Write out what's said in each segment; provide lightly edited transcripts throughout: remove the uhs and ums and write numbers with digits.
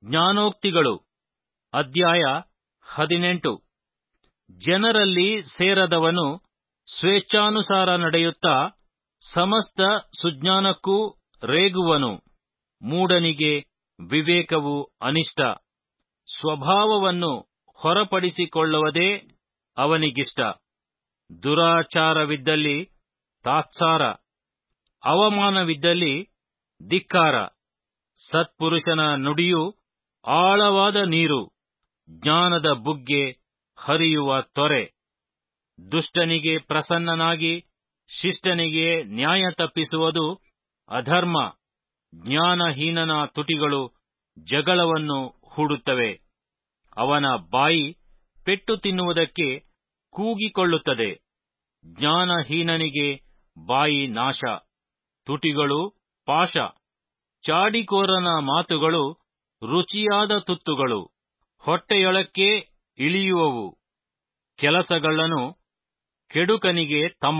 ಜ್ಞಾನೋಕ್ತಿಗಳು ಅಧ್ಯಾಯ 18. ಜನರಲ್ಲಿ ಸೇರದವನು ಸ್ವೇಚ್ಛಾನುಸಾರ ನಡೆಯುತ್ತಾ ಸಮಸ್ತ ಸುಜ್ಞಾನಕ್ಕೂ ರೇಗುವನು. ಮೂಢನಿಗೆ ವಿವೇಕವು ಅನಿಷ್ಟ, ಸ್ವಭಾವವನ್ನು ಹೊರಪಡಿಸಿಕೊಳ್ಳುವುದೇ ಅವನಿಗಿಷ್ಟ. ದುರಾಚಾರವಿದ್ದಲ್ಲಿ ತಾತ್ಸಾರ, ಅವಮಾನವಿದ್ದಲ್ಲಿ ಧಿಕ್ಕಾರ. ಸತ್ಪುರುಷನ ನುಡಿಯು ಆಳವಾದ ನೀರು, ಜ್ಞಾನದ ಬುಗ್ಗೆ ಹರಿಯುವ ತೊರೆ. ದುಷ್ಟನಿಗೆ ಪ್ರಸನ್ನನಾಗಿ ಶಿಷ್ಟನಿಗೆ ನ್ಯಾಯ ತಪ್ಪಿಸುವುದು ಅಧರ್ಮ. ಜ್ಞಾನಹೀನನ ತುಟಿಗಳು ಜಗಳವನ್ನು ಹೂಡುತ್ತವೆ. ಅವನ ಬಾಯಿ ಪೆಟ್ಟು ತಿನ್ನುವುದಕ್ಕೆ ಕೂಗಿಕೊಳ್ಳುತ್ತದೆ. ಜ್ಞಾನಹೀನನಿಗೆ ಬಾಯಿ ನಾಶ, ತುಟಿಗಳು ಪಾಶ. ಚಾಡಿಕೋರನ ಮಾತುಗಳು ರುಚಿಯಾದ ತುತ್ತುಗಳು, ಹೊಟ್ಟೆಯೊಳಕ್ಕೆ ಇಳಿಯುವವು. ಕೆಲಸಗಳ್ಳನು ಕೆಡುಕನಿಗೆ ತಮ್ಮ.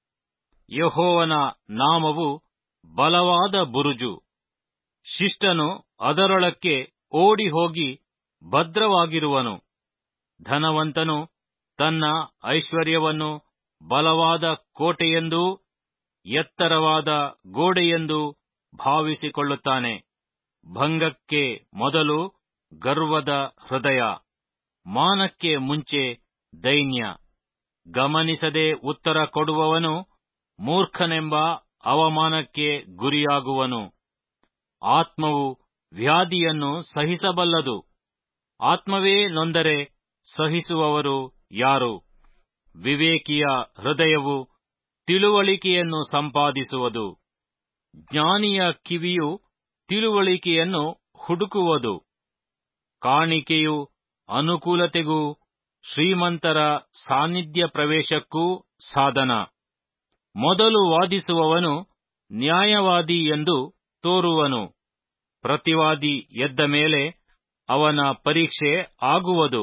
ಯೆಹೋವನ ನಾಮವು ಬಲವಾದ ಬುರುಜು. ಶಿಷ್ಟನು ಅದರೊಳಕ್ಕೆ ಓಡಿ ಹೋಗಿ ಭದ್ರವಾಗಿರುವನು. ಧನವಂತನು ತನ್ನ ಐಶ್ವರ್ಯವನ್ನು ಬಲವಾದ ಕೋಟೆಯೆಂದೂ ಎತ್ತರವಾದ ಗೋಡೆಯೆಂದೂ ಭಾವಿಸಿಕೊಳ್ಳುತ್ತಾನೆ. ಭಂಗಕ್ಕೆ ಮೊದಲು ಗರ್ವದ ಹೃದಯ, ಮಾನಕ್ಕೆ ಮುಂಚೆ ದೈನ್ಯ. ಗಮನಿಸದೆ ಉತ್ತರ ಕೊಡುವವನು ಮೂರ್ಖನೆಂಬ ಅವಮಾನಕ್ಕೆ ಗುರಿಯಾಗುವನು. ಆತ್ಮವು ವ್ಯಾಧಿಯನ್ನು ಸಹಿಸಬಲ್ಲದು, ಆತ್ಮವೇ ನೊಂದರೆ ಸಹಿಸುವವರು ಯಾರು? ವಿವೇಕಿಯ ಹೃದಯವು ತಿಳುವಳಿಕೆಯನ್ನು ಸಂಪಾದಿಸುವುದು. ಜ್ಞಾನಿಯ ಕಿವಿಯು ತಿಳುವಳಿಕೆಯನ್ನು ಹುಡುಕುವುದು. ಕಾಣಿಕೆಯು ಅನುಕೂಲತೆಗೂ ಶ್ರೀಮಂತರ ಸಾನ್ನಿಧ್ಯ ಪ್ರವೇಶಕ್ಕೂ ಸಾಧನ. ಮೊದಲು ವಾದಿಸುವವನು ನ್ಯಾಯವಾದಿ ಎಂದು ತೋರುವನು. ಪ್ರತಿವಾದಿ ಎದ್ದ ಮೇಲೆ ಅವನ ಪರೀಕ್ಷೆ ಆಗುವುದು.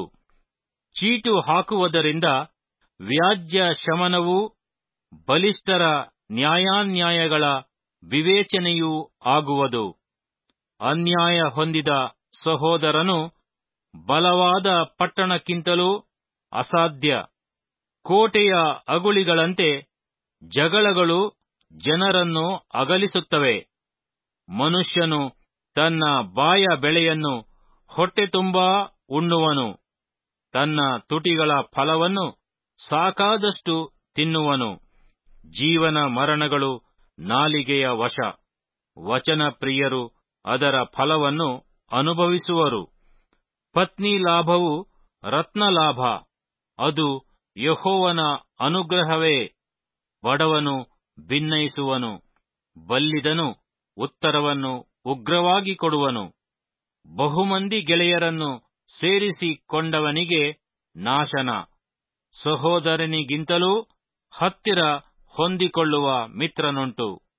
ಚೀಟು ಹಾಕುವುದರಿಂದ ವ್ಯಾಜ್ಯ ಶಮನವೂ ಬಲಿಷ್ಠರ ನ್ಯಾಯಾನ್ಯಾಯಗಳ ವಿವೇಚನೆಯೂ ಆಗುವುದು. ಅನ್ಯಾಯ ಹೊಂದಿದ ಸಹೋದರನು ಬಲವಾದ ಪಟ್ಟಣಕ್ಕಿಂತಲೂ ಅಸಾಧ್ಯ. ಕೋಟೆಯ ಅಗುಳಿಗಳಂತೆ ಜಗಳಗಳು ಜನರನ್ನು ಅಗಲಿಸುತ್ತವೆ. ಮನುಷ್ಯನು ತನ್ನ ಬಾಯ ಬೆಳೆಯನ್ನು ಹೊಟ್ಟೆ ತುಂಬಾ ಉಣ್ಣುವನು. ತನ್ನ ತುಟಿಗಳ ಫಲವನ್ನು ಸಾಕಾದಷ್ಟು ತಿನ್ನುವನು. ಜೀವನ ಮರಣಗಳು ನಾಲಿಗೆಯ ವಶ. ವಚನ ಪ್ರಿಯರು ಅದರ ಫಲವನ್ನು ಅನುಭವಿಸುವರು. ಪತ್ನಿ ಲಾಭವು ರತ್ನಲಾಭ, ಅದು ಯೆಹೋವನ ಅನುಗ್ರಹವೇ. ಬಡವನು ಭಿನ್ನಯಿಸುವನು, ಬಲ್ಲಿದನು ಉತ್ತರವನ್ನು ಉಗ್ರವಾಗಿ ಕೊಡುವನು. ಬಹುಮಂದಿ ಗೆಳೆಯರನ್ನು ಸೇರಿಸಿಕೊಂಡವನಿಗೆ ನಾಶನ. ಸಹೋದರನಿಗಿಂತಲೂ ಹತ್ತಿರ ಹೊಂದಿಕೊಳ್ಳುವ ಮಿತ್ರನುಂಟು.